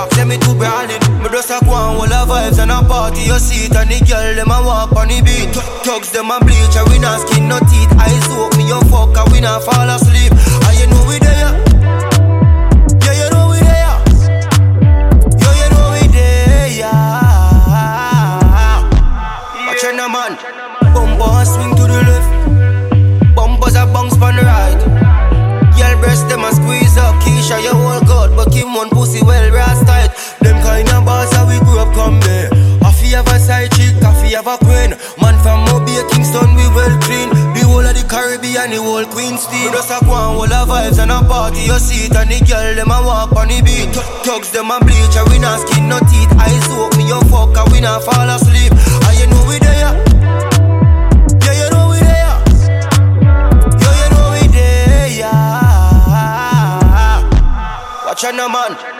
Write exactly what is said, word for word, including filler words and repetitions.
talk, say me too brawling. Me just a go on all the vibes and a party. You see it and the girl them a walk on the beat. Thugs them a bleach and we not skin no teeth. Eyes open me you fuck and we not fall asleep. And you know we there. Yeah, you know we there. Yeah, you know we there. Watch out, man. Bumper swing to the left. Bumpers a bounce on the right. Girl breast them a squeeze up. Keisha you all good, but Kim one pussy well brass tight. Them kind of bars that we grew up come there. Afi have a side chick, Afi have a queen. Man from Mobile, Kingston we well clean. The whole of the Caribbean, the whole Queen's team. We just a go on all the vibes and a party. You see it and the girl them a walk on the beat. Thugs them a bleach and we not skin no teeth. Eyes open me you fuck and we not fall asleep. And you know we there. Yeah, you know we there. Yeah, you know we there. Watch out, man.